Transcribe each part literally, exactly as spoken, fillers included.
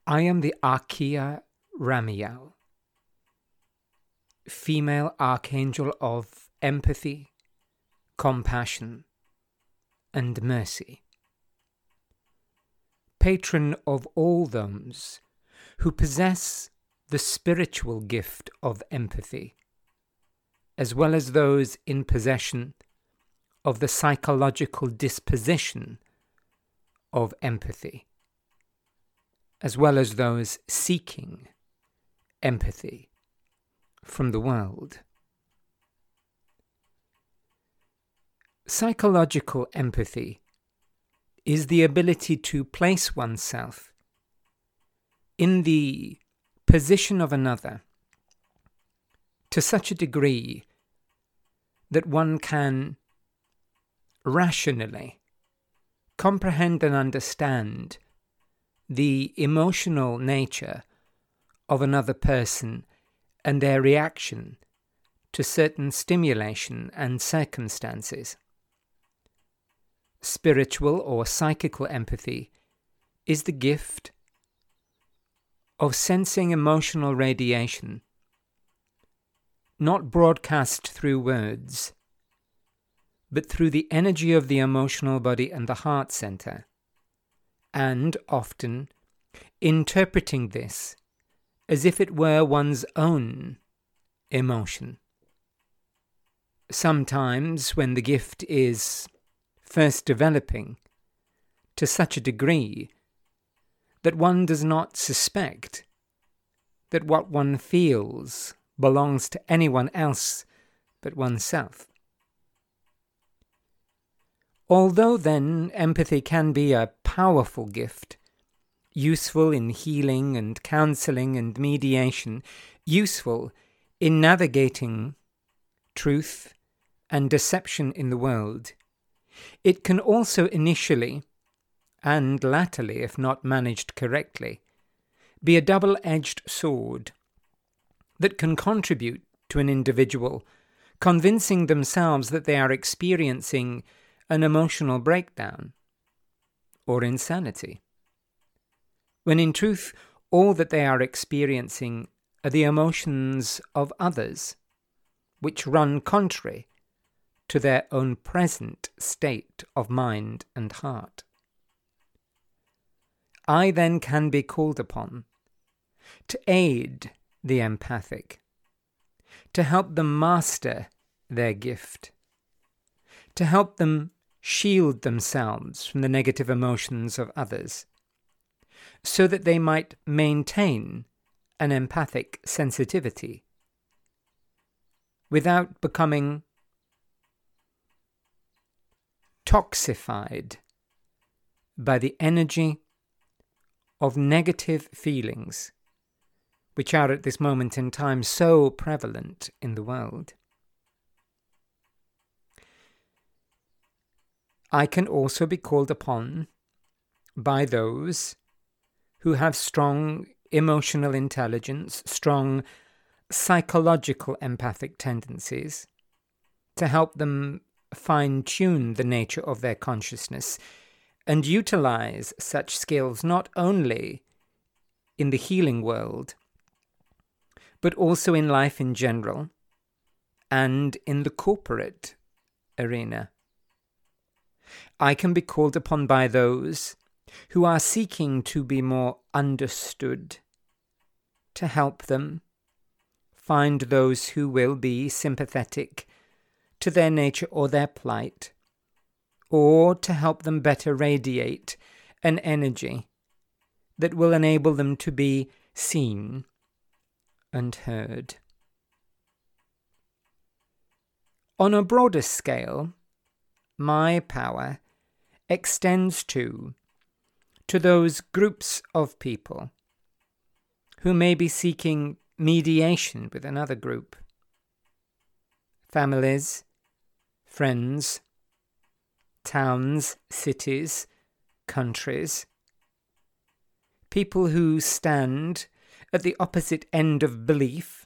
I am the Archaea Ramiel, female archangel of empathy, compassion, and mercy, patron of all those who possess the spiritual gift of empathy, as well as those in possession of the psychological disposition of empathy, as well as those seeking empathy from the world. Psychological empathy is the ability to place oneself in the position of another to such a degree that one can rationally comprehend and understand the emotional nature of another person and their reaction to certain stimulation and circumstances. Spiritual or psychical empathy is the gift of sensing emotional radiation, not broadcast through words, but through the energy of the emotional body and the heart center, and often interpreting this as if it were one's own emotion. Sometimes, when the gift is first developing to such a degree that one does not suspect that what one feels belongs to anyone else but oneself. Although then empathy can be a powerful gift, useful in healing and counseling and mediation, useful in navigating truth and deception in the world, it can also initially, and latterly, if not managed correctly, be a double-edged sword that can contribute to an individual convincing themselves that they are experiencing an emotional breakdown or insanity, when in truth all that they are experiencing are the emotions of others, which run contrary to their own present state of mind and heart. I then can be called upon to aid the empathic, to help them master their gift, to help them shield themselves from the negative emotions of others, so that they might maintain an empathic sensitivity without becoming toxified by the energy of negative feelings which are at this moment in time so prevalent in the world. I can also be called upon by those who have strong emotional intelligence, strong psychological empathic tendencies, to help them fine-tune the nature of their consciousness and utilize such skills not only in the healing world, but also in life in general and in the corporate arena. I can be called upon by those who are seeking to be more understood, to help them find those who will be sympathetic to their nature or their plight, or to help them better radiate an energy that will enable them to be seen and heard. On a broader scale, my power extends to to those groups of people who may be seeking mediation with another group. Families, friends, towns, cities, countries. People who stand at the opposite end of belief.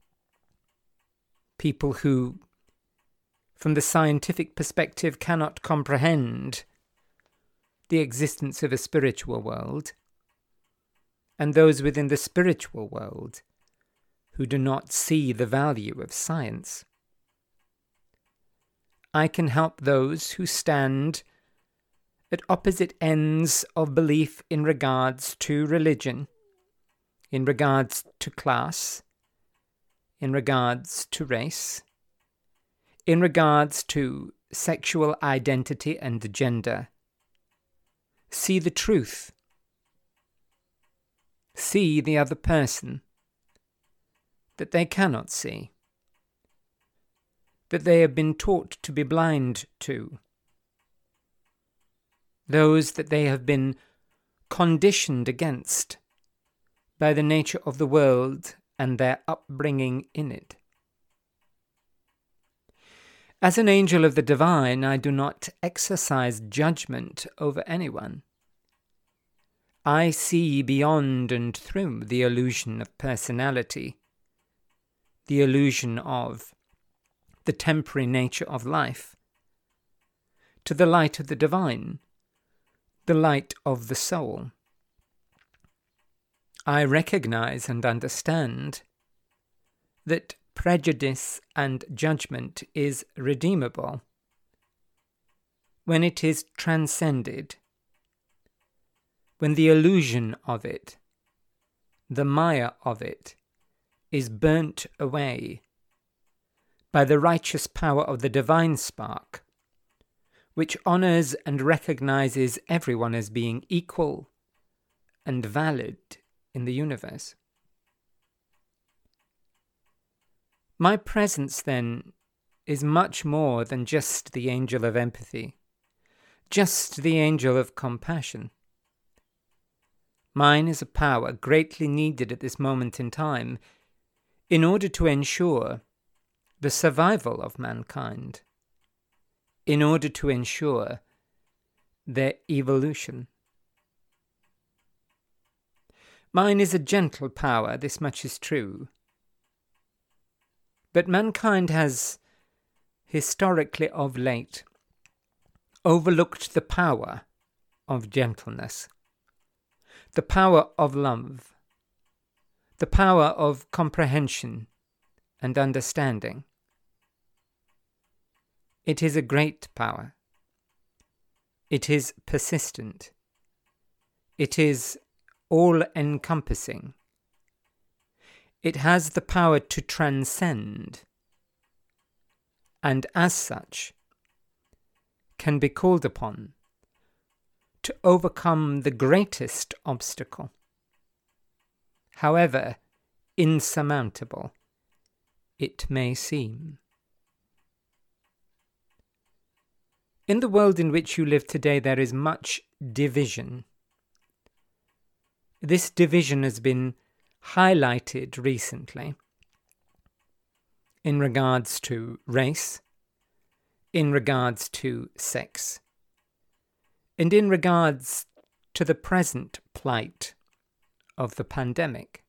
People who, from the scientific perspective, cannot comprehend the existence of a spiritual world, and those within the spiritual world who do not see the value of science. I can help those who stand at opposite ends of belief in regards to religion, in regards to class, in regards to race, in regards to sexual identity and gender. See the truth. See the other person that they cannot see, that they have been taught to be blind to, those that they have been conditioned against by the nature of the world and their upbringing in it. As an angel of the divine, I do not exercise judgment over anyone. I see beyond and through the illusion of personality, the illusion of the temporary nature of life, to the light of the divine, the light of the soul. I recognize and understand that prejudice and judgment is redeemable when it is transcended, when the illusion of it, the maya of it, is burnt away by the righteous power of the divine spark, which honors and recognizes everyone as being equal and valid in the universe. My presence, then, is much more than just the angel of empathy, just the angel of compassion. Mine is a power greatly needed at this moment in time in order to ensure the survival of mankind, in order to ensure their evolution. Mine is a gentle power, this much is true. But mankind has, historically of late, overlooked the power of gentleness, the power of love, the power of comprehension and understanding. It is a great power. It is persistent. It is all-encompassing. It has the power to transcend, and as such, can be called upon to overcome the greatest obstacle, however insurmountable it may seem. In the world in which you live today, there is much division. This division has been highlighted recently in regards to race, in regards to sex, and in regards to the present plight of the pandemic.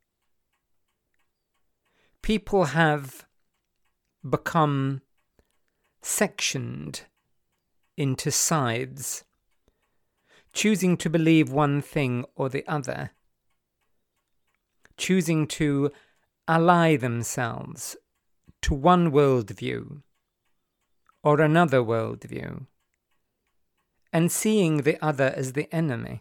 People have become sectioned into sides, choosing to believe one thing or the other, choosing to ally themselves to one worldview or another worldview, and seeing the other as the enemy.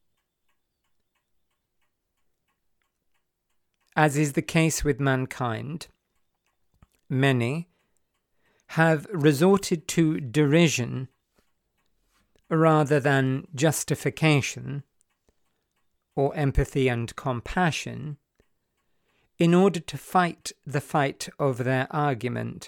As is the case with mankind, many have resorted to derision rather than justification or empathy and compassion in order to fight the fight of their argument,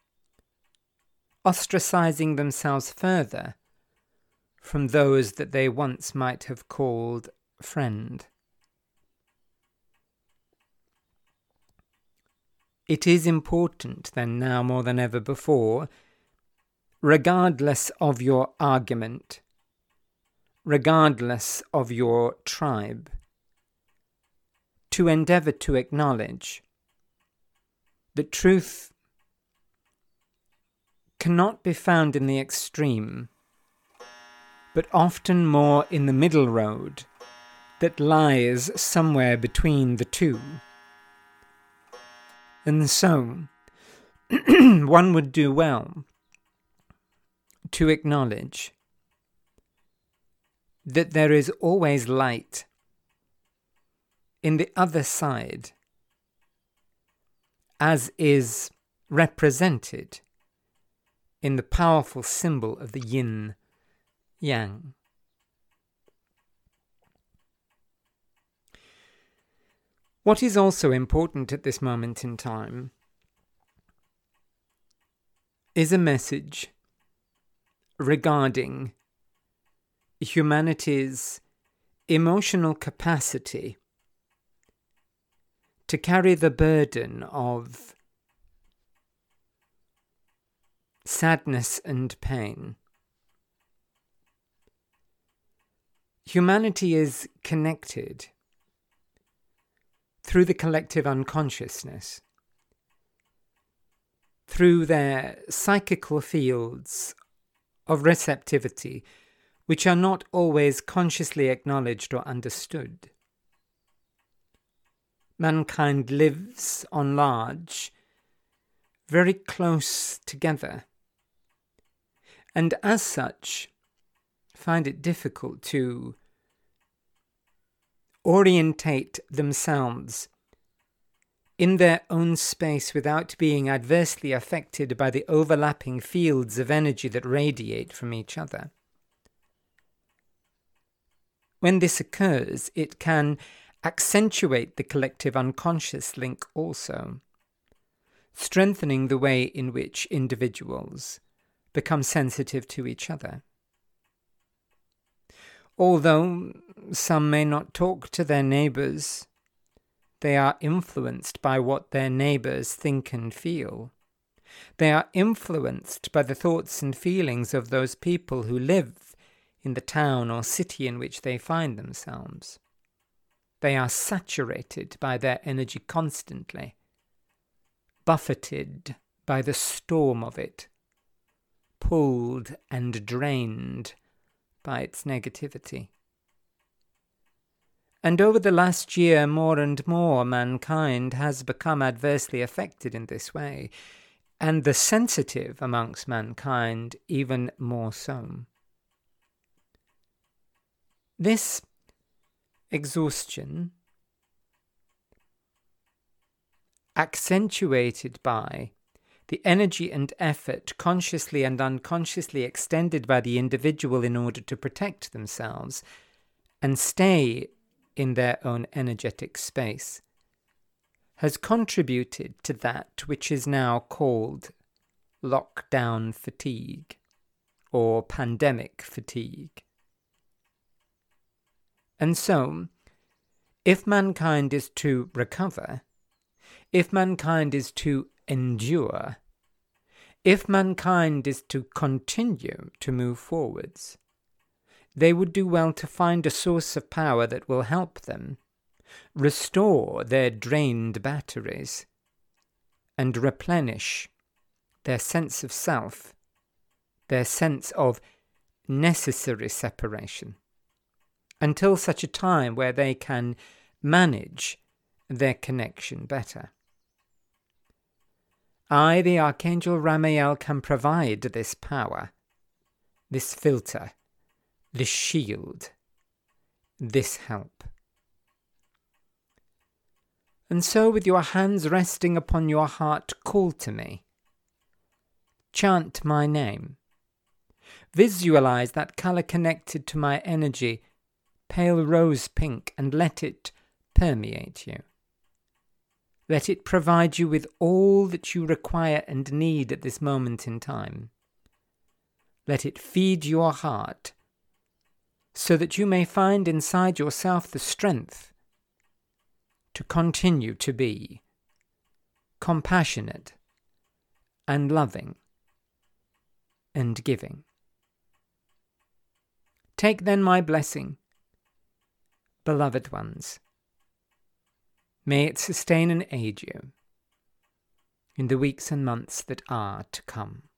ostracizing themselves further from those that they once might have called friend. It is important, then, now more than ever before, regardless of your argument, regardless of your tribe, to endeavor to acknowledge that truth cannot be found in the extreme, but often more in the middle road that lies somewhere between the two. And so, one would do well to acknowledge that there is always light in the other side, as is represented in the powerful symbol of the yin-yang. What is also important at this moment in time is a message regarding humanity's emotional capacity to carry the burden of sadness and pain. Humanity is connected through the collective unconsciousness, through their psychical fields of receptivity, which are not always consciously acknowledged or understood. Mankind lives on large, very close together, and as such find it difficult to orientate themselves in their own space without being adversely affected by the overlapping fields of energy that radiate from each other. When this occurs, it can accentuate the collective unconscious link also, strengthening the way in which individuals become sensitive to each other. Although some may not talk to their neighbours, they are influenced by what their neighbours think and feel. They are influenced by the thoughts and feelings of those people who live in the town or city in which they find themselves. They are saturated by their energy constantly, buffeted by the storm of it, pulled and drained by its negativity. And over the last year, more and more mankind has become adversely affected in this way, and the sensitive amongst mankind even more so. This exhaustion, accentuated by the energy and effort consciously and unconsciously extended by the individual in order to protect themselves and stay in their own energetic space, has contributed to that which is now called lockdown fatigue or pandemic fatigue. And so, if mankind is to recover, if mankind is to endure, if mankind is to continue to move forwards, they would do well to find a source of power that will help them restore their drained batteries and replenish their sense of self, their sense of necessary separation, until such a time where they can manage their connection better. I, the Archangel Ramiel, can provide this power, this filter, this shield, this help. And so, with your hands resting upon your heart, call to me. Chant my name. Visualize that color connected to my energy, pale rose pink, and let it permeate you. Let it provide you with all that you require and need at this moment in time. Let it feed your heart so that you may find inside yourself the strength to continue to be compassionate and loving and giving. Take then my blessing, beloved ones. May it sustain and aid you in the weeks and months that are to come.